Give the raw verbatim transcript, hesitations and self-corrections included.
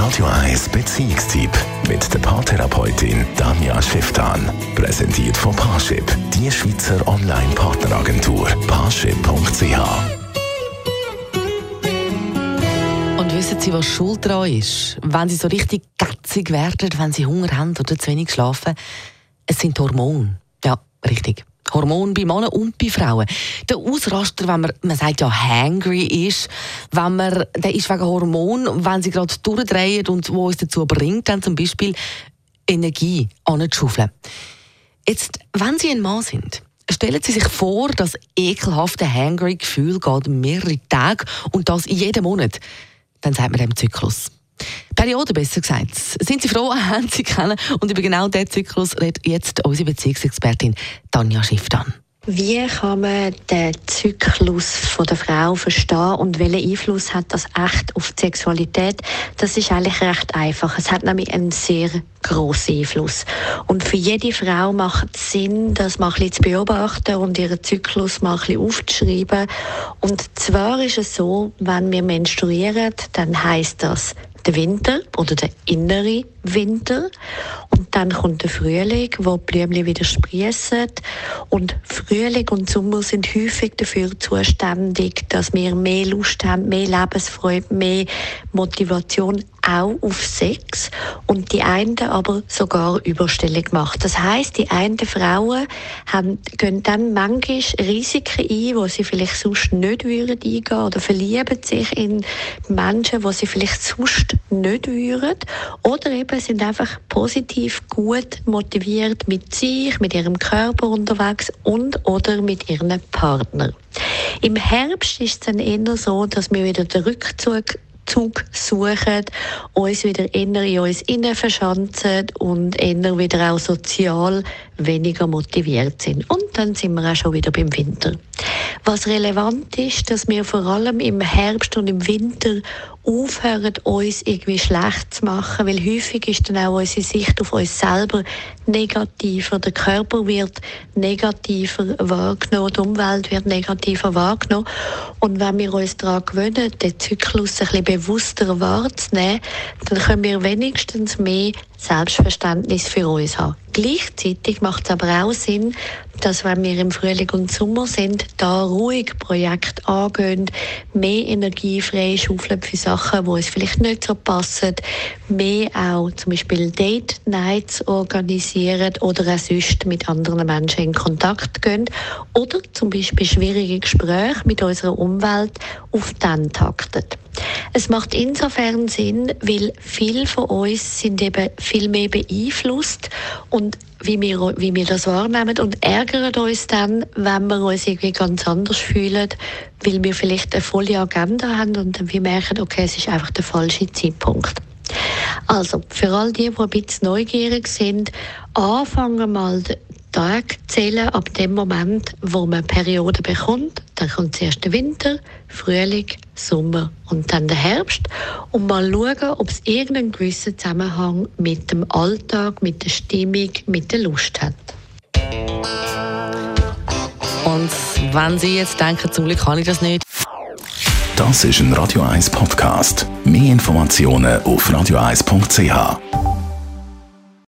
Radio eins Beziehungstyp mit der Paartherapeutin Danja Schifftan. Präsentiert von Parship, die Schweizer Online-Partneragentur. Parship punkt c h. Und wissen Sie, was schuld daran ist? Wenn Sie so richtig gatzig werden, wenn Sie Hunger haben oder zu wenig schlafen? Es sind Hormone. Ja, richtig. Hormone bei Männern und bei Frauen. Der Ausraster, wenn man, man sagt ja hangry ist, wenn man, der ist wegen Hormonen, wenn sie gerade durchdrehen und wo uns dazu bringt, dann zum Beispiel Energie anzuschaufeln. Jetzt, wenn Sie ein Mann sind, stellen Sie sich vor, das ekelhafte hangry-Gefühl geht mehrere Tage und das jeden Monat. Dann sagt man dem Zyklus. Periode, besser gesagt. Sind Sie froh, haben Sie kennen? Und über genau diesen Zyklus redet jetzt unsere Beziehungsexpertin Danja Schifftan. Wie kann man den Zyklus von der Frau verstehen und welchen Einfluss hat das echt auf die Sexualität? Das ist eigentlich recht einfach. Es hat nämlich einen sehr grossen Einfluss. Und für jede Frau macht es Sinn, das mal ein bisschen zu beobachten und ihren Zyklus mal ein bisschen aufzuschreiben. Und zwar ist es so, wenn wir menstruieren, dann heisst das der Winter oder der innere Winter. Und dann kommt der Frühling, wo die Blümchen wieder sprießen. Und Frühling und Sommer sind häufig dafür zuständig, dass wir mehr Lust haben, mehr Lebensfreude, mehr Motivation auch auf Sex. Und die einen aber sogar Überstellung macht. Das heisst, die einen Frauen haben, gehen dann manchmal Risiken ein, die sie vielleicht sonst nicht würden eingehen oder verlieben sich in Menschen, die sie vielleicht sonst nicht würden. Oder eben sind einfach positiv gut motiviert mit sich, mit ihrem Körper unterwegs und oder mit ihrem Partner. Im Herbst ist es dann eher so, dass wir wieder den Rückzug Zug suchen, uns wieder eher in uns innen verschanzen und eher wieder auch sozial weniger motiviert sind. Und dann sind wir auch schon wieder beim Winter. Was relevant ist, dass wir vor allem im Herbst und im Winter aufhören, uns irgendwie schlecht zu machen, weil häufig ist dann auch unsere Sicht auf uns selber negativer. Der Körper wird negativer wahrgenommen, die Umwelt wird negativer wahrgenommen. Und wenn wir uns daran gewöhnen, den Zyklus ein bisschen bewusster wahrzunehmen, dann können wir wenigstens mehr Selbstverständnis für uns haben. Gleichzeitig macht es aber auch Sinn, dass wenn wir im Frühling und Sommer sind, da ruhig Projekte angehen, mehr Energie freischaufeln für Sachen, die uns vielleicht nicht so passen, mehr auch zum Beispiel Date Nights organisieren oder auch sonst mit anderen Menschen in Kontakt gehen oder zum Beispiel schwierige Gespräche mit unserer Umwelt auf den takten. Es macht insofern Sinn, weil viele von uns sind eben viel mehr beeinflusst und wie wir, wie wir das wahrnehmen und ärgern uns dann, wenn wir uns irgendwie ganz anders fühlen, weil wir vielleicht eine volle Agenda haben und dann wir merken, okay, es ist einfach der falsche Zeitpunkt. Also, für all die, die ein bisschen neugierig sind, anfangen mal Tag zählen ab dem Moment, wo man Periode bekommt. Dann kommt zuerst der Winter, Frühling, Sommer und dann der Herbst. Und mal schauen, ob es irgendeinen gewissen Zusammenhang mit dem Alltag, mit der Stimmung, mit der Lust hat. Und wenn Sie jetzt denken, zum Glück kann ich das nicht. Das ist ein Radio eins Podcast. Mehr Informationen auf radio eins punkt c h.